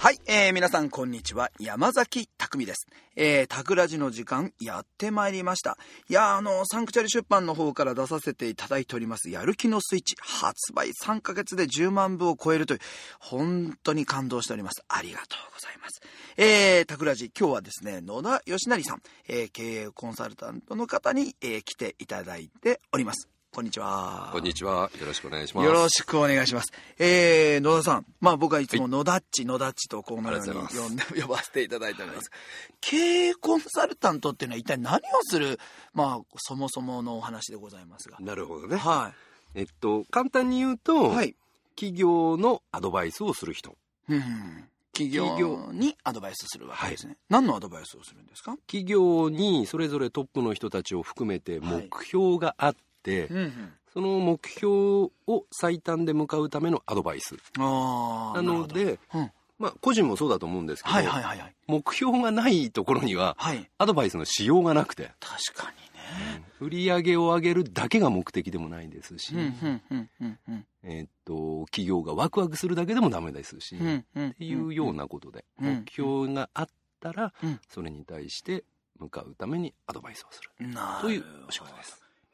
はい、皆さんこんにちは、山崎匠です。タクラジの時間やってまいりました。いやサンクチャリ出版の方から出させていただいておりますやる気のスイッチ、発売3ヶ月で10万部を超えるという本当に感動しております。ありがとうございます。タクラジ、今日はですね、野田義成さん、経営コンサルタントの方に、来ていただいております。こんにちは。 こんにちは。よろしくお願いします。 よろしくお願いします。野田さん。僕はいつも野田っちとこのように呼ばせていただいております。経営コンサルタントっていうのは一体何をする、そもそものお話でございますが。 なるほどね。 はい。 簡単に言うと、 はい、 企業のアドバイスをする人。 企業にアドバイスするわけですね。はい、何のアドバイスをするんですか？ 企業にそれぞれトップの人たちを含めて目標があって、その目標を最短で向かうためのアドバイスなので、個人もそうだと思うんですけど、目標がないところにはアドバイスのしようがなくて、 確かにね、 売り上げを上げるだけが目的でもないですし、企業がワクワクするだけでもダメですし、っていうようなことで、目標があったらそれに対して向かうためにアドバイスをするというお仕事です。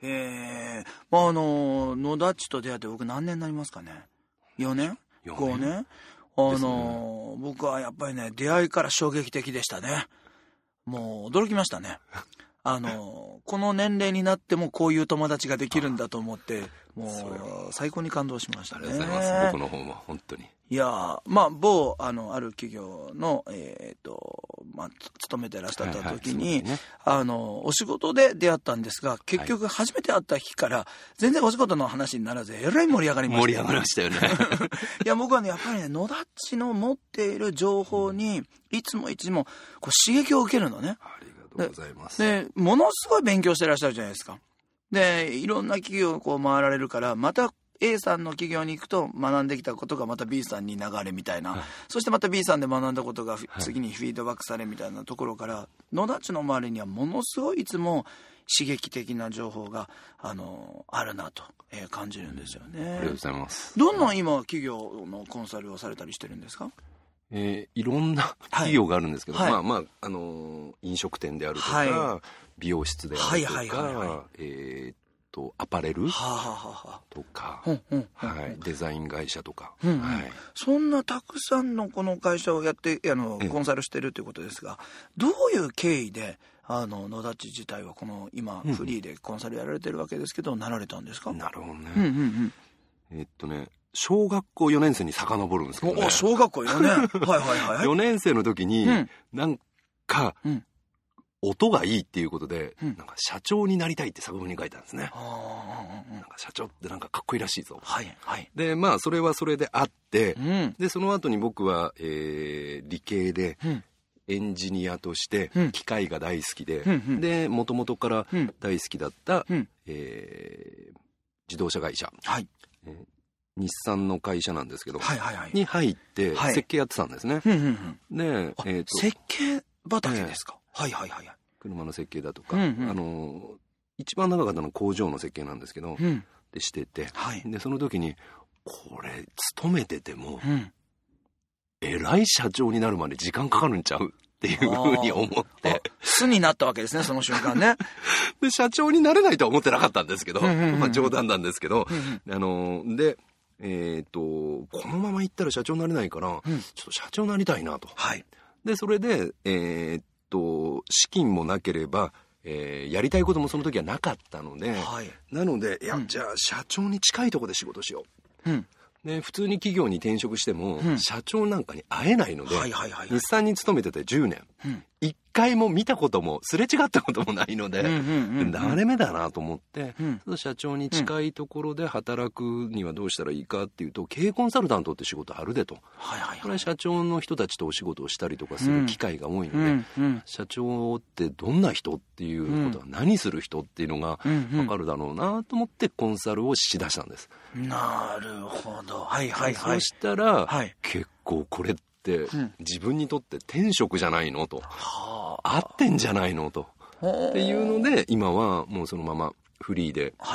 野田っちと出会って僕何年になりますかね。4年 ?5 年、僕はやっぱりね、出会いから衝撃的でしたね。もう驚きましたね。この年齢になってもこういう友達ができるんだと思って、もう最高に感動しましたね。 ありがとうございます。僕の方も本当に。 いや某ある企業の勤めてらっしゃった時に、お仕事で出会ったんですが、結局初めて会った日から全然お仕事の話にならず、えらい盛り上がりました。 盛り上がりましたよね。 いや、僕はね、やっぱりね、野田っちの持っている情報にいつもこう刺激を受けるのね。 ありがとうございます。 で、ものすごい勉強してらっしゃるじゃないですか。で、いろんな企業をこう回られるから、またA さんの企業に行くと学んできたことがまた B さんに流れみたいな、そしてまた B さんで学んだことが次にフィードバックされみたいなところから、野田っちの周りにはものすごいいつも刺激的な情報があるなと感じるんですよね。 ありがとうございます。 どんな今企業のコンサルをされたりしてるんですか？ いろんな企業があるんですけど、飲食店であるとか、美容室であるとか、アパレルとか、デザイン会社とか、 そんなたくさんのこの会社をやってコンサルしてるということですが、どういう経緯で野田っち自体はこの今フリーでコンサルやられてるわけですけど、なられたんですか？ なるほどね。小学校4年生に遡るんですけどね。 小学校4年 4年生の時に、なんか、音がいいっていうことで、なんか社長になりたいって作文に書いたんですね。なんか社長ってなんかかっこいいらしいぞ。で、それはそれであって、で、その後に僕は、理系で、エンジニアとして機械が大好きで、で、もともとから大好きだった、自動車会社、日産の会社なんですけど、に入って設計やってたんですね。で、 設計畑ですか？ 車の設計だとか、一番長かったのは工場の設計なんですけど、でしてて、でその時にこれ勤めてても、偉い社長になるまで時間かかるんちゃうっていうふうに思って素になったわけですね、その瞬間ね。 で社長になれないとは思ってなかったんですけど、冗談なんですけど、でこのまま行ったら社長になれないから、ちょっと社長になりたいなと。でそれで資金もなければ、やりたいこともその時はなかったので、なのでじゃあ社長に近いところで仕事しよう。で普通に企業に転職しても、社長なんかに会えないので、日産に勤めてて10年、1回も見たこともすれ違ったこともないので、誰目だなと思って、社長に近いところで働くにはどうしたらいいかっていうと、経営コンサルタントって仕事あるでと。これは社長の人たちとお仕事をしたりとかする機会が多いので、社長ってどんな人っていうことは、何する人っていうのが分かるだろうなと思ってコンサルをしだしたんです。 なるほど。 そしたら、結構これって自分にとって天職じゃないのと、合ってんじゃないのとっていうので、今はもうそのままフリーで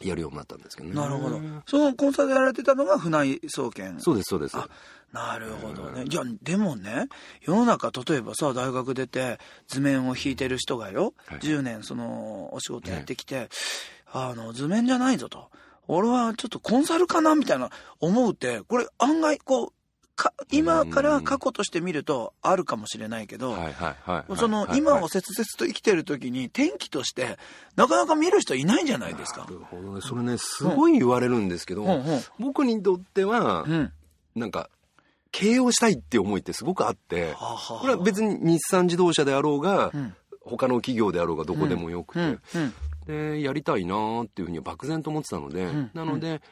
やるようになったんですけどね。 なるほど。そのコンサルやられてたのが船井総研。 そうですそうです。 なるほどね。いやでもね、世の中例えばさ、大学出て図面を引いてる人がよ、10年そのお仕事やってきて、図面じゃないぞと、俺はちょっとコンサルかなみたいな思うって、これ案外こう今から過去として見るとあるかもしれないけど、その今を切々と生きてる時に転機としてなかなか見る人いないんじゃないですか。 なるほどね。それね、すごい言われるんですけど、僕にとっては、なんか経営をしたいって思いってすごくあって、これは別に日産自動車であろうが、他の企業であろうがどこでもよくて、でやりたいなーっていうふうには漠然と思ってたので、なので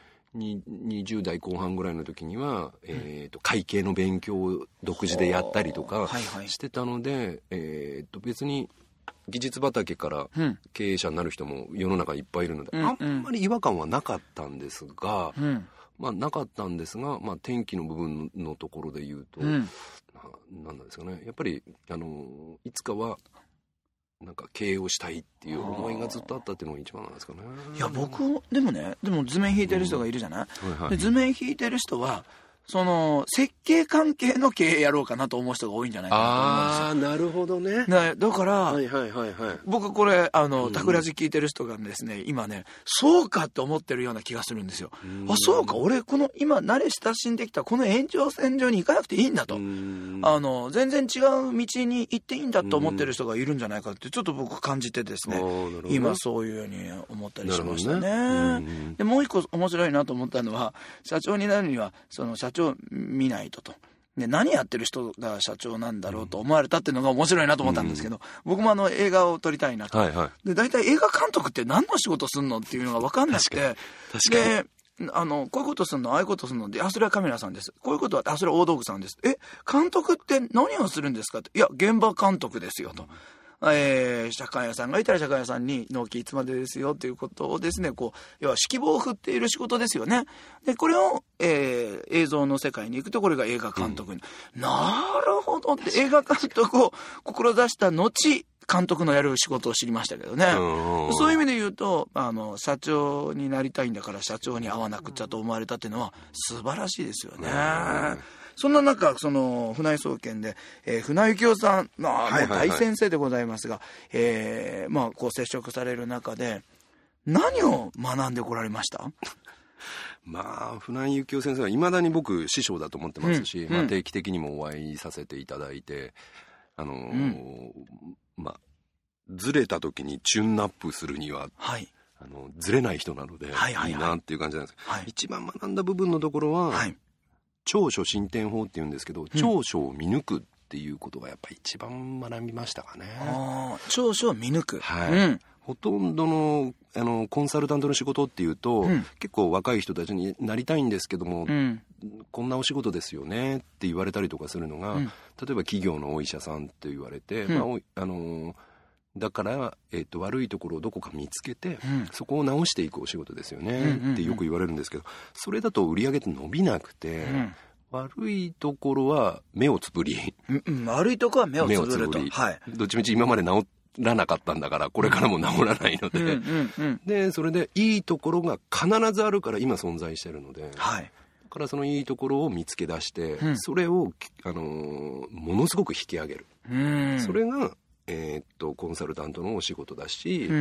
20代後半ぐらいの時には、会計の勉強を独自でやったりとかしてたので、別に技術畑から経営者になる人も世の中にいっぱいいるので、あんまり違和感はなかったんですが、なかったんですが、転機の部分のところで言うと、なんですかね、やっぱりいつかはなんか経営をしたいっていう思いがずっとあったっていうのが一番なんですかね。 いや僕でも図面引いてる人がいるじゃない、で図面引いてる人はその設計関係の経営やろうかなと思う人が多いんじゃないかなと思うんですよ。 なるほどね。 だから、僕これタクラジ聞いてる人がですね、今ね、そうかって思ってるような気がするんですよ。そうか、俺この今慣れ親しんできたこの延長線上に行かなくていいんだと、全然違う道に行っていいんだと思ってる人がいるんじゃないかってちょっと僕感じてですね、今そういうように思ったりしましたね。でもう一個面白いなと思ったのは、社長になるにはその社長見ないとで、何やってる人が社長なんだろうと思われたっていうのが面白いなと思ったんですけど、僕も映画を撮りたいなと、で大体映画監督って何の仕事すんのっていうのが分かんなくて、でこういうことすんの、ああいうことすんので、それはカメラさんです、こういうことはそれは大道具さんです、監督って何をするんですかって、いや現場監督ですよと、社会屋さんがいたら社会屋さんに納期いつまでですよということをですね、こう要は指揮棒を振っている仕事ですよね。でこれを、映像の世界に行くとこれが映画監督に、なるほどって映画監督を志した後監督のやる仕事を知りましたけどね。そういう意味で言うと社長になりたいんだから社長に会わなくちゃと思われたっていうのは素晴らしいですよね。そんな中、その船井総研で、船井幸雄さん、もう大先生でございますが、こう接触される中で何を学んでこられました？ 船井幸雄先生はいまだに僕師匠だと思ってますし、定期的にもお会いさせていただいて、ずれた時にチューンアップするには、ずれない人なのでいいなっていう感じなんですけど、一番学んだ部分のところは、長所進展法っていうんですけど、長所を見抜くっていうことがやっぱり一番学びましたかね。 長所を見抜く、 ほとんどのコンサルタントの仕事っていうと、結構若い人たちになりたいんですけども、こんなお仕事ですよねって言われたりとかするのが、例えば企業のお医者さんって言われて、だから、悪いところをどこか見つけて、そこを直していくお仕事ですよねってよく言われるんですけど、それだと売り上げって伸びなくて、悪いところは目をつぶり、 悪いところは目をつぶると、 どっちみち今まで治らなかったんだからこれからも治らないので、でそれでいいところが必ずあるから今存在してるので、だからそのいいところを見つけ出して、それをものすごく引き上げる、それがコンサルタントのお仕事だし、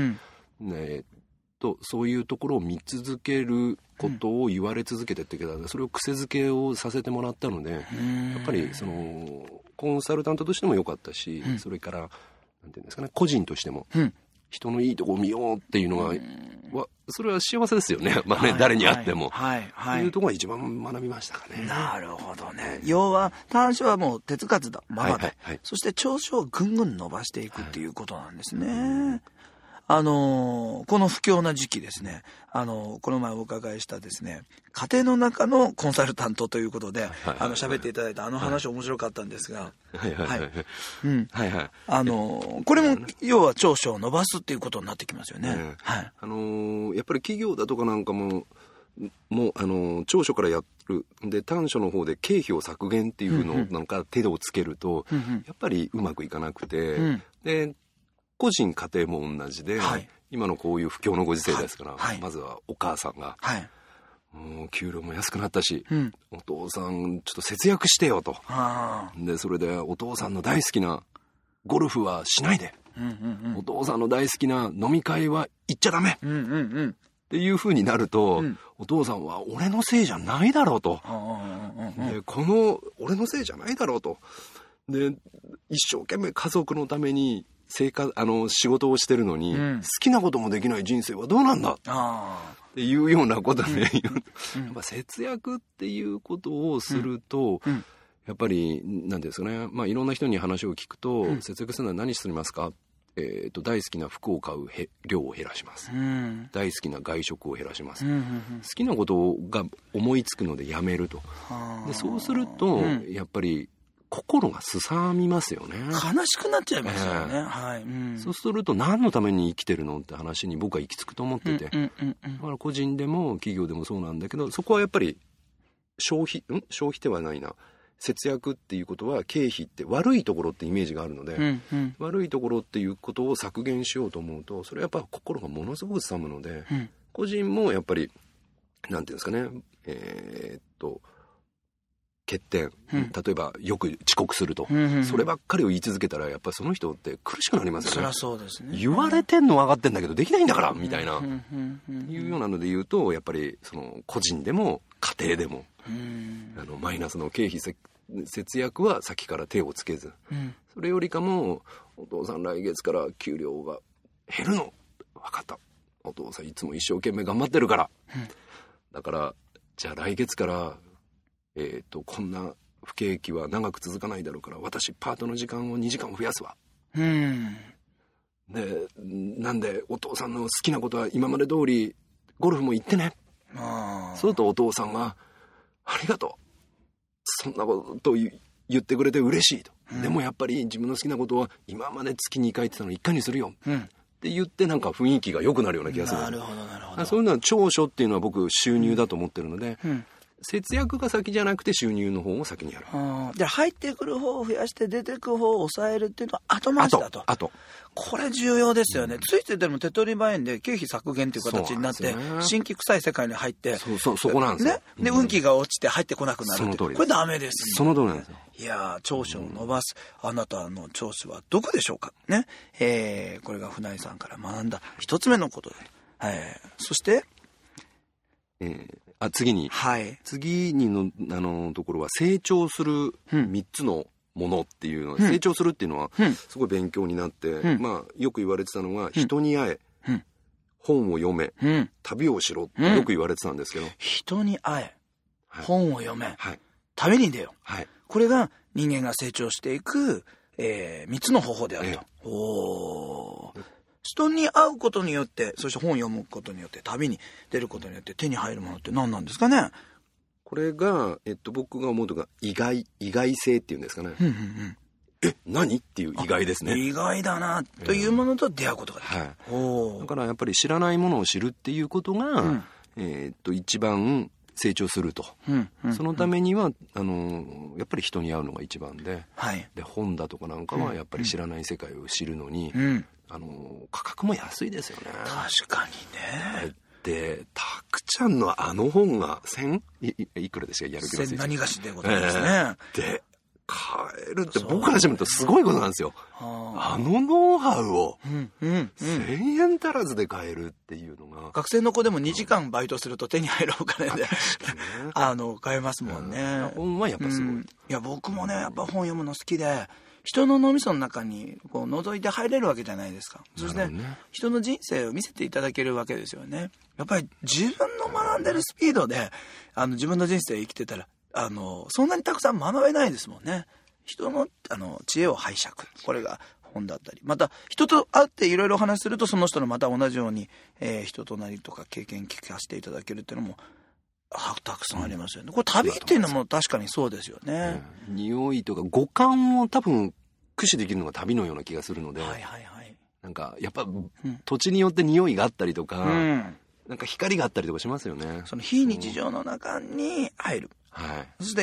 そういうところを見続けることを言われ続けてってけど、それを癖づけをさせてもらったので、やっぱりそのコンサルタントとしても良かったし、それからなんていうんですかね、個人としても、人のいいところを見ようっていうのが、それは幸せですよね。誰に会っても、っていうところが一番学びましたかね。 なるほどね。要は短所はもう手つかずだままで、そして長所をぐんぐん伸ばしていくっていうことなんですね。この不況な時期ですね、この前お伺いしたですね、家庭の中のコンサルタントということで喋っていただいた話面白かったんですが、これも要は長所を伸ばすっていうことになってきますよね。 やっぱり企業だとかなんかも長所からやるで、短所の方で経費を削減っていうのなんか手をつけると、やっぱりうまくいかなくて、で個人家庭も同じで、 今のこういう不況のご時世ですから、 はい、 まずはお母さんが、 はい、 もう給料も安くなったし、お父さんちょっと節約してよと。でそれでお父さんの大好きなゴルフはしないで、お父さんの大好きな飲み会は行っちゃダメ、っていう風になると、お父さんは俺のせいじゃないだろうと、でこの俺のせいじゃないだろうと、で一生懸命家族のために仕事をしてるのに、好きなこともできない人生はどうなんだっていうようなことで、やっぱ節約っていうことをすると、やっぱり何ですかね、いろんな人に話を聞くと、節約するのは何してますか、大好きな服を買う量を減らします、大好きな外食を減らします、好きなことが思いつくのでやめると。でそうすると、やっぱり心がすさみますよね。 悲しくなっちゃいますよね、はい、 そうすると何のために生きてるのって話に僕は行き着くと思ってて、だから個人でも企業でもそうなんだけど、そこはやっぱり消費ではないな、節約っていうことは経費って悪いところってイメージがあるので、悪いところっていうことを削減しようと思うと、それはやっぱ心がものすごくすさむので、個人もやっぱりなんていうんですかね、欠点、例えばよく遅刻すると、そればっかりを言い続けたらやっぱりその人って苦しくなりますよね。 そりゃそうですね。 言われてんの分かってんだけどできないんだからみたいな、いうようなので言うと、やっぱりその個人でも家庭でも、マイナスの経費節約は先から手をつけず、それよりかもお父さん来月から給料が減るの分かった、お父さんいつも一生懸命頑張ってるから、だからじゃあ来月からこんな不景気は長く続かないだろうから、私パートの時間を2時間増やすわ、でなんでお父さんの好きなことは今まで通りゴルフも行ってね。そうするとお父さんがありがとう、そんなこと言ってくれて嬉しいと、でもやっぱり自分の好きなことは今まで月2回って言ったの1回にするよ、って言って、なんか雰囲気が良くなるような気がする。 なるほどなるほど。 そういうのは長所っていうのは僕収入だと思ってるので、節約が先じゃなくて収入の方を先にやる。 じゃあ入ってくる方を増やして出てくる方を抑えるっていうのは後回しだと。 あとこれ重要ですよね。ついついでも手取り早いんで経費削減っていう形になって、新規臭い世界に入って、 そこなんですよ、 で運気が落ちて入ってこなくなるって、これダメです、 その通りなんですよ。 いや長所を伸ばす、あなたの長所はどこでしょうかね。これが船井さんから学んだ一つ目のことで、そして次にのところは成長する3つのものっていうのは、成長するっていうのはすごい勉強になって、よく言われてたのが、人に会え、本を読め、旅をしろってよく言われてたんですけど、 人に会え、本を読め、旅に出よ、これが人間が成長していく、3つの方法であると。人に会うことによって、そして本を読むことによって、旅に出ることによって手に入るものって何なんですかね。 これが、僕が思うのが意外性っていうんですかね。何っていう意外ですね。 意外だなというものと出会うことができる。 だからやっぱり知らないものを知るっていうことが、一番成長すると、そのためにはやっぱり人に会うのが一番で、で本だとかなんかはやっぱり知らない世界を知るのに、価格も安いですよね。 確かにね。 でたくちゃんの本がいくらでしたか、やる気のスイッチ。 何がしでございますね。 で買えるって僕からしてみるとすごいことなんですよ。ノウハウを1000円足らずで買えるっていうのが、 学生の子でも2時間バイトすると手に入るお金で買えますもんね。 本はやっぱすごい。 いや僕もねやっぱ本読むの好きで、人の脳みその中にこう覗いて入れるわけじゃないですか。そして人の人生を見せていただけるわけですよね。やっぱり自分の学んでるスピードで自分の人生を生きてたらそんなにたくさん学べないですもんね。人の知恵を拝借、これが本だったり、また人と会っていろいろお話しすると、その人のまた同じように、人となりとか経験聞かせていただけるっていうのもたくさんありますよね。これ旅っていうのも確かにそうですよね。 匂いとか五感を多分駆使できるのが旅のような気がするので、なんかやっぱ、土地によって匂いがあったりとか、なんか光があったりとかしますよね。 その非日常の中に入る、 はい、 そして、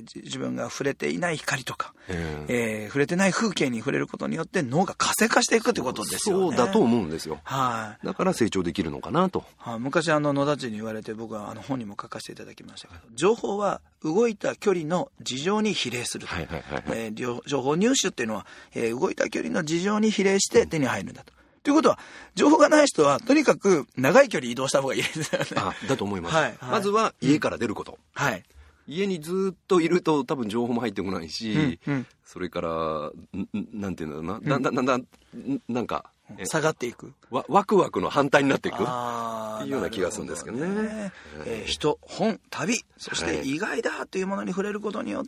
自分が触れていない光とか、触れてない風景に触れることによって脳が活性化していくということですよね。 そうだと思うんですよ。 はい。 だから成長できるのかなと。 昔野田地に言われて、僕は本にも書かせていただきましたけど、情報は動いた距離の事情に比例すると。情報入手っていうのは、動いた距離の事情に比例して手に入るんだと。ということは、情報がない人はとにかく長い距離移動した方がいいですよね。 だと思います。 はい、 まずは家から出ること。 はい。 家にずっといると多分情報も入ってこないし、それからなんていうんだろうな、だんだんなんか下がっていく、 ワクワクの反対になっていくっていうような気がするんですけどね。 人、本、旅、そして意外だというものに触れることによって、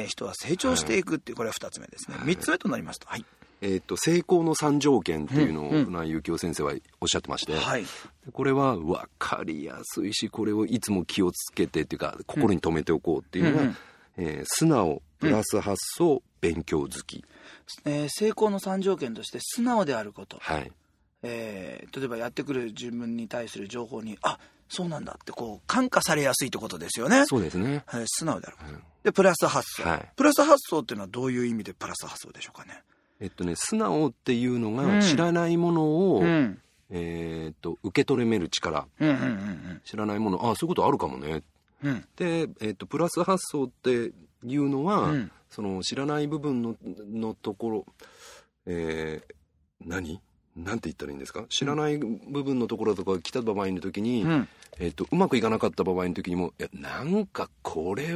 人は成長していくっていう、これは2つ目ですね。3つ目となりますと、はい。 成功の3条件っていうのを船井幸雄先生はおっしゃってまして、これは分かりやすいし、これをいつも気をつけてっていうか心に留めておこうっていうのは、素直プラス発想、勉強好き、 成功の3条件として素直であること、 はい、 例えばやってくる自分に対する情報にそうなんだって感化されやすいってことですよね。 そうですね、 素直であること、でプラス発想、プラス発想っていうのはどういう意味でプラス発想でしょうかね。 素直っていうのが知らないものを、受け止める力、知らないもの、そういうことあるかもね、で、プラス発想っていうのは、その知らない部分のところ、なんて言ったらいいんですか、知らない部分のところとか来た場合の時に、うまくいかなかった場合の時にも、なんかこれ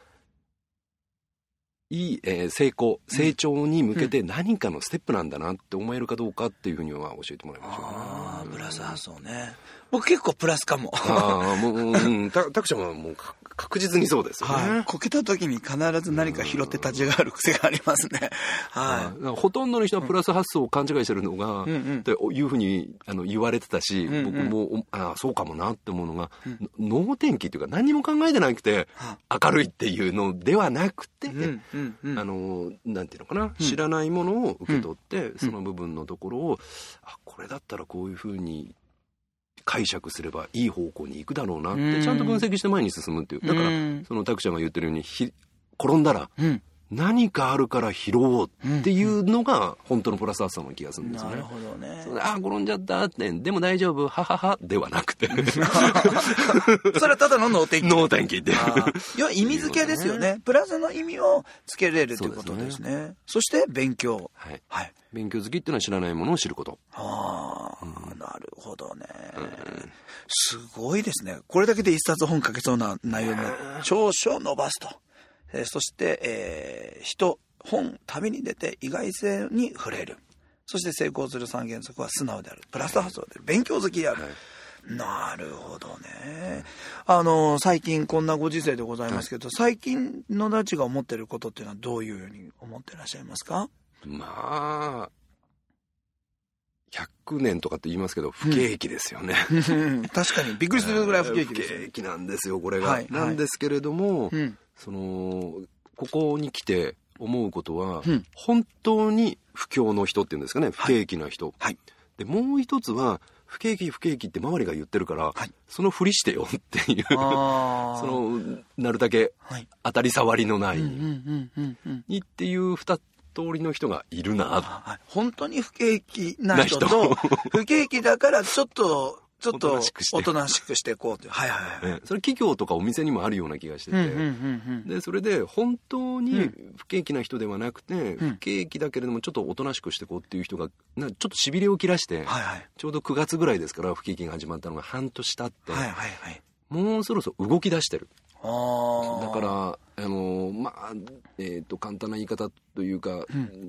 はいい、成長に向けて何かのステップなんだなって思えるかどうかっていうふうには教えてもらいましょうかな。 プラス発想ね。僕結構プラスかも。 タクちゃんはもう確実にそうですよね。 こけた時に必ず何か拾って立ち上がる癖がありますね。 ほとんどの人はプラス発想を勘違いしてるのが、っていうふうに言われてたし、僕もそうかもなって思うのが、能天気っていうか何も考えてなくて明るいっていうのではなくて、なんていうのかな、知らないものを受け取って、その部分のところをこれだったらこういうふうに解釈すればいい方向に行くだろうなってちゃんと分析して前に進むっていう。だからそのタクちゃんが言ってるように転んだら何かあるから拾おうっていうのが本当のプラス発想の気がするんですよね。 なるほどね。 転んじゃったってでも大丈夫はははではなくてそれはただの能天気。 能天気って要は意味付けですよね。プラスの意味をつけれるということですね。そして勉強。 勉強好きっていうのは知らないものを知ること。 なるほどね。すごいですね。これだけで一冊本書けそうな内容の長所を伸ばすと。そして、人、本、旅に出て意外性に触れる。そして成功する3原則は素直である。プラス発想である。勉強好きである。なるほどね。最近こんなご時世でございますけど、最近野田地が思っていることっていうのはどういうふうに思っていらっしゃいますか？ 100年とかって言いますけど不景気ですよね、 確かにびっくりするぐらい不景気ですよ、 不景気なんですよこれが、なんですけれども、ここに来て思うことは、本当に不況の人っていうんですかね、不景気な人、でもう一つは不景気って周りが言ってるから、そのふりしてよっていうなるだけ当たり障りのないにっていう2通りの人がいるな、 本当に不景気な人と不景気だからちょっとおとなしくしていこうという、 それ企業とかお店にもあるような気がしてて、でそれで本当に不景気な人ではなくて、不景気だけれどもちょっとおとなしくしていこうっていう人がちょっとしびれを切らして、ちょうど9月ぐらいですから不景気が始まったのが半年経って、もうそろそろ動き出してる。だから簡単な言い方というか、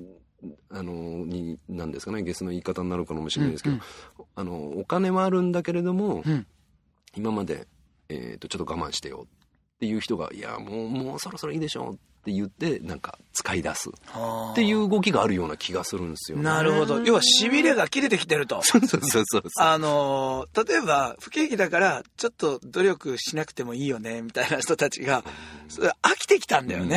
なんですかね、ゲスの言い方になるかもしれないですけど、お金はあるんだけれども、今まで、ちょっと我慢してよっていう人が、いやもうそろそろいいでしょって言ってなんか使い出すっていう動きがあるような気がするんですよね。 なるほど。要はしびれが切れてきてると。 そう例えば不景気だからちょっと努力しなくてもいいよねみたいな人たちが、それ飽きてきたんだよね。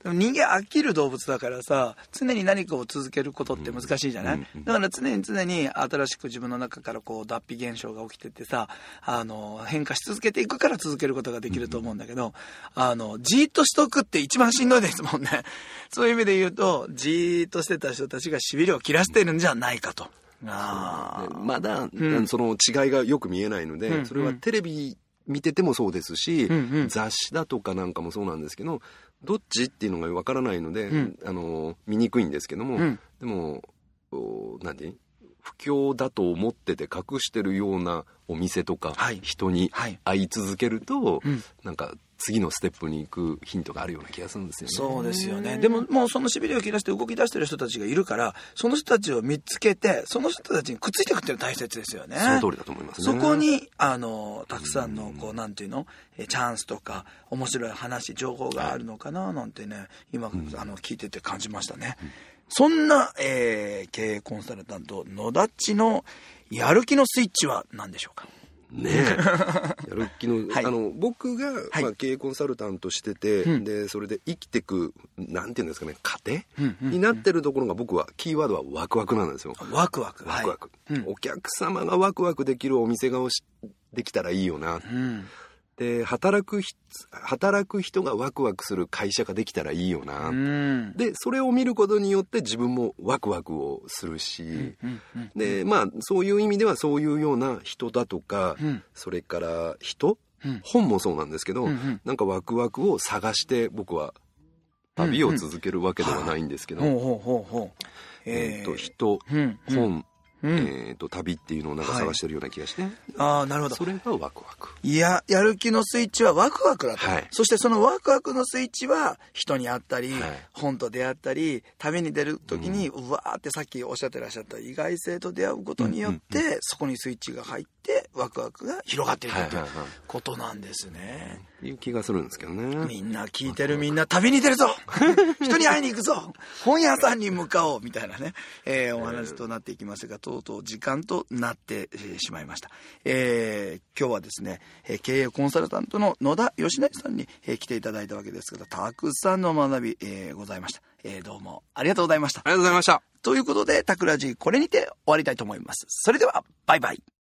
でも人間飽きる動物だからさ、常に何かを続けることって難しいじゃない、だから常に新しく自分の中からこう脱皮現象が起きてってさ、変化し続けていくから続けることができると思うんだけど、じーっとしとくって一番しんどいですもんね。そういう意味で言うと、じーっとしてた人たちがしびれを切らしているんじゃないかと。 まだ、その違いがよく見えないので、それはテレビ見ててもそうですし、雑誌だとかなんかもそうなんですけど、どっちっていうのがわからないので、見にくいんですけども、でも不況だと思ってて隠してるようなお店とか、人に会い続けると、なんか次のステップに行くヒントがあるような気がするんですよね。 そうですよね。でももうそのしびれを切らして動き出してる人たちがいるから、その人たちを見つけて、その人たちにくっついていくっていうのが大切ですよね。 その通りだと思いますね。 そこにたくさんのこうなんていうのチャンスとか面白い話情報があるのかななんてね、今聞いてて感じましたね。そんな、経営コンサルタント野田っちのやる気のスイッチは何でしょうか。 ねえ、やる気の、僕が、経営コンサルタントしてて、でそれで生きてくなんていうんですかね、糧、になってるところが、僕はキーワードはワクワクなんですよ。 ワクワク、 お客様がワクワクできるお店ができたらいいよな、で働く人がワクワクする会社ができたらいいよな、でそれを見ることによって自分もワクワクをするし、でそういう意味ではそういうような人だとか、それから本もそうなんですけど、なんかワクワクを探して僕は旅を続けるわけではないんですけど、人、本、旅っていうのをなんか探してるような気がして、 なるほど。 それがワクワク。 いや、やる気のスイッチはワクワクだと、そしてそのワクワクのスイッチは人に会ったり、本と出会ったり、旅に出る時にうわーってさっきおっしゃってらっしゃった意外性と出会うことによって、そこにスイッチが入ってワクワクが広がっていくということなんですね。 いう気がするんですけどね。 みんな聞いてる、みんな旅に出るぞ人に会いに行くぞ、本屋さんに向かおうみたいなね、お話となっていきましたが、とうとう時間となってしまいました。今日はですね、経営コンサルタントの野田義成さんに、来ていただいたわけですけど、たくさんの学び、ございました。どうもありがとうございました。 ありがとうございました。 ということで、タクラジこれにて終わりたいと思います。それではバイバイ。